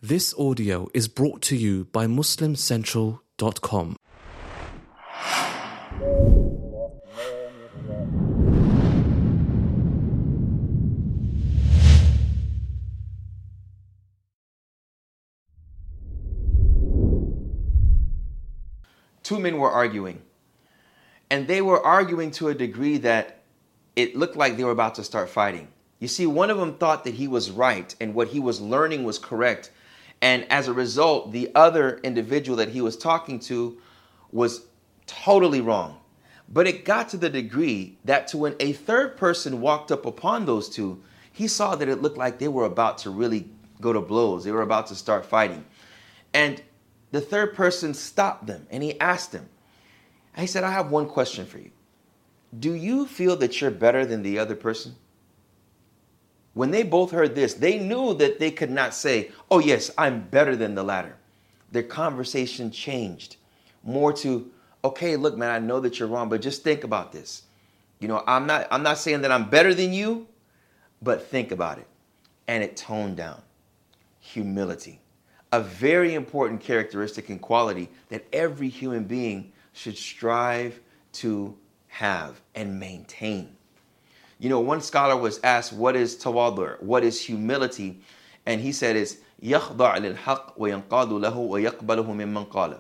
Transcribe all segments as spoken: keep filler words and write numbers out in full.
This audio is brought to you by Muslim Central dot com. Two men were arguing, and they were arguing to a degree that it looked like they were about to start fighting. You see, one of them thought that he was right and what he was learning was correct. And as a result, the other individual that he was talking to was totally wrong. But it got to the degree that to when a third person walked up upon those two, he saw that it looked like they were about to really go to blows. They were about to start fighting. And the third person stopped them and he asked them, he said, I have one question for you. Do you feel that you're better than the other person? When they both heard this, they knew that they could not say, oh yes, I'm better than the latter. Their conversation changed more to, okay, look, man, I know that you're wrong, but just think about this. You know, I'm not, I'm not saying that I'm better than you, but think about it. And it toned down. Humility, a very important characteristic and quality that every human being should strive to have and maintain. You know, one scholar was asked, what is tawadu'? What is humility? And he said it's يَخْضَعْ لِلْحَقِّ وَيَنْقَادُ لَهُ وَيَقْبَلُهُ مِمَّنْ قَالَ.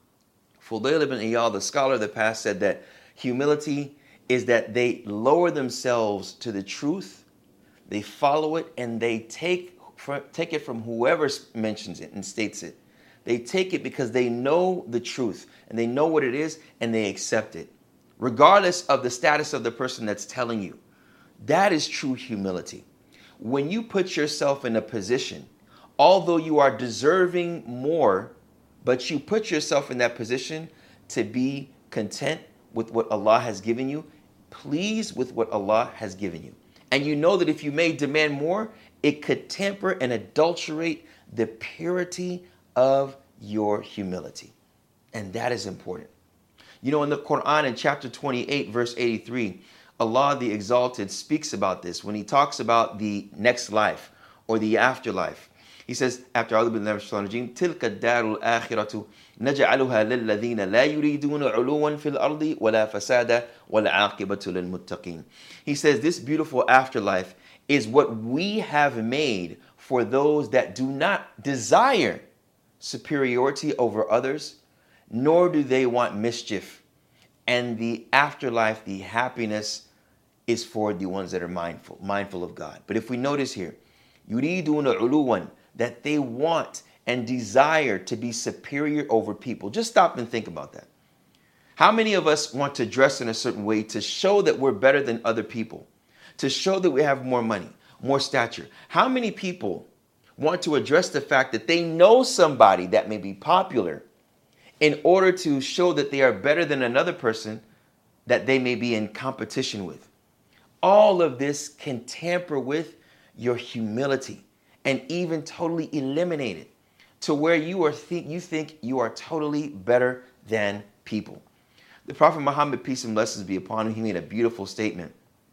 Fudayl ibn Iyad, the scholar of the past, said that humility is that they lower themselves to the truth, they follow it, and they take, take it from whoever mentions it and states it. They take it because they know the truth, and they know what it is, and they accept it, regardless of the status of the person that's telling you. That is true humility. When you put yourself in a position, although you are deserving more, but you put yourself in that position to be content with what Allah has given you, pleased with what Allah has given you. And you know that if you may demand more, it could tamper and adulterate the purity of your humility. And that is important. You know, in the Quran, in chapter twenty-eight, verse eighty-three, Allah the Exalted speaks about this when he talks about the next life or the afterlife. He says, after أعوذ بالله من الشيطان الرجيم تلك الدار الآخرة نجعلها للذين لا يريدون علوا في الأرض ولا فسادا والعاقبة للمتقين. He says this beautiful afterlife is what we have made for those that do not desire superiority over others, nor do they want mischief. And the afterlife, the happiness, is for the ones that are mindful, mindful of God. But if we notice here, yuriduna uluwan, that they want and desire to be superior over people. Just stop and think about that. How many of us want to dress in a certain way to show that we're better than other people, to show that we have more money, more stature? How many people want to address the fact that they know somebody that may be popular in order to show that they are better than another person that they may be in competition with? All of this can tamper with your humility and even totally eliminate it to where you are think you think you are totally better than people. The Prophet Muhammad, peace and blessings be upon him, he made a beautiful statement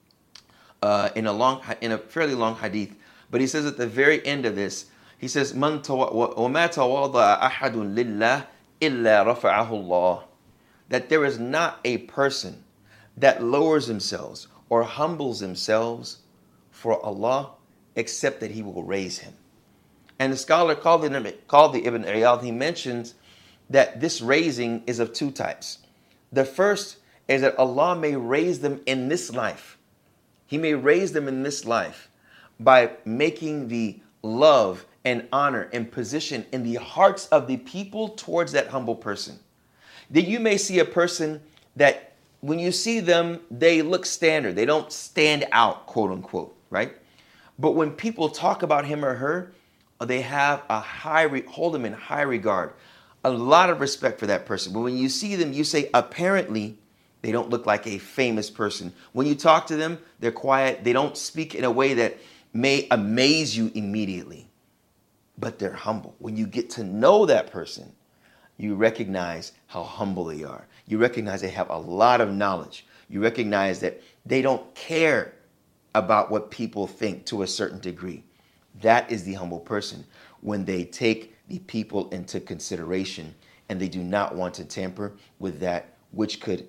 uh, in a long, in a fairly long hadith. But he says at the very end of this, he says, "Man وَمَا تَوَاضَعَ أَحَدٌ لِلَّهِ إِلَّا رَفَعَهُ اللَّهُ." That there is not a person that lowers themselves or humbles themselves for Allah except that he will raise him. And the scholar called the, called the Ibn Iyad, he mentions that this raising is of two types. The first is that Allah may raise them in this life. He may raise them in this life by making the love and honor and position in the hearts of the people towards that humble person. That you may see a person that when you see them, they look standard. They don't stand out, quote unquote, right? But when people talk about him or her, they have a high, re- hold them in high regard, a lot of respect for that person. But when you see them, you say, apparently, they don't look like a famous person. When you talk to them, they're quiet. They don't speak in a way that may amaze you immediately, but they're humble. When you get to know that person, you recognize how humble they are. You recognize they have a lot of knowledge. You recognize that they don't care about what people think to a certain degree. That is the humble person. when they take the people into consideration and they do not want to tamper with that which could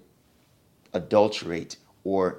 adulterate or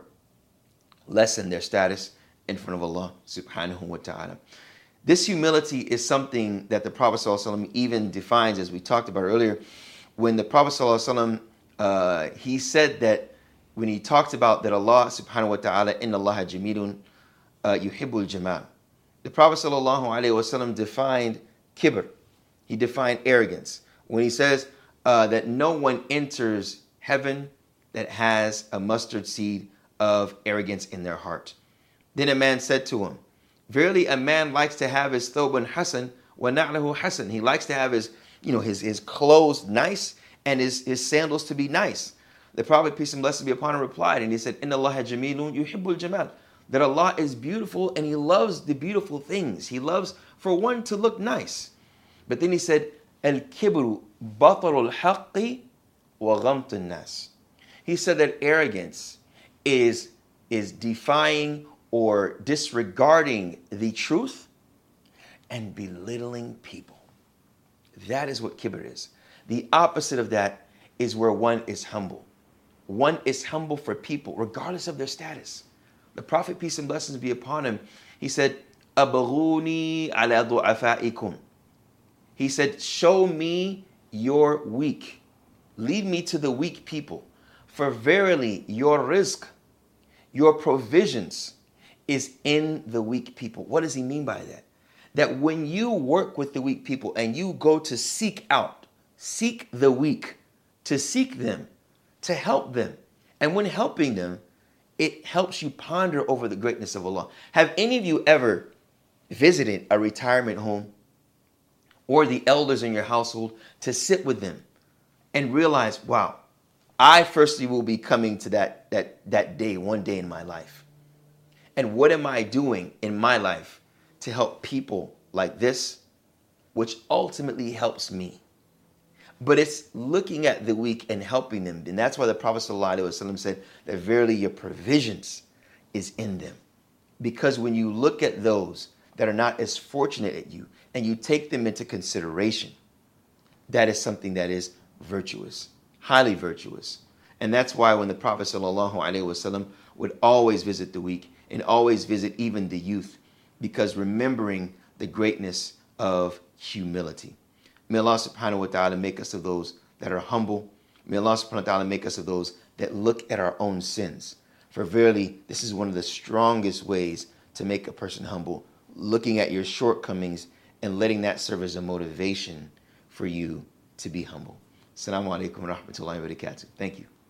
lessen their status in front of Allah subhanahu wa ta'ala. This humility is something that the Prophet ﷺ even defines, as we talked about earlier, when the Prophet ﷺ, uh, he said that when he talked about that Allah subhanahu wa ta'ala, inna Allah jamilun uh, yuhibbul jamal. The Prophet sallallahu alaihi wasallam defined kibr. He defined arrogance when he says uh, that no one enters heaven that has a mustard seed of arrogance in their heart. Then a man said to him, verily a man likes to have his thoban hasan wa na'lahu hasan. He likes to have his, you know, his, his clothes nice and his, his sandals to be nice. The Prophet, peace and blessings be upon him, replied, and he said, inna Allah jamilun yuhibbul jamal. That Allah is beautiful and He loves the beautiful things. He loves for one to look nice. But then he said, al-kibru batarul haqqi wa ghamtun nas. He said that arrogance is, is defying or disregarding the truth and belittling people. That is what kibr is. The opposite of that is where one is humble. One is humble for people, regardless of their status. The Prophet, peace and blessings be upon him, he said, Abaghuni ala du'afaikum. He said, show me your weak. Lead me to the weak people. For verily your rizq, your provisions is in the weak people. What does he mean by that? That when you work with the weak people and you go to seek out, seek the weak, to seek them, to help them. And when helping them, it helps you ponder over the greatness of Allah. Have any of you ever visited a retirement home or the elders in your household to sit with them and realize, wow, I firstly will be coming to that, that, that day, one day in my life. And what am I doing in my life to help people like this, which ultimately helps me? But it's looking at the weak and helping them. And that's why the Prophet ﷺ said that verily your provisions is in them. Because when you look at those that are not as fortunate as you and you take them into consideration, that is something that is virtuous, highly virtuous. And that's why when the Prophet ﷺ would always visit the weak and always visit even the youth, because remembering the greatness of humility. May Allah subhanahu wa ta'ala make us of those that are humble. May Allah subhanahu wa ta'ala make us of those that look at our own sins. For verily, this is one of the strongest ways to make a person humble, looking at your shortcomings and letting that serve as a motivation for you to be humble. Assalamu alaikum wa rahmatullahi wa barakatuh. Thank you.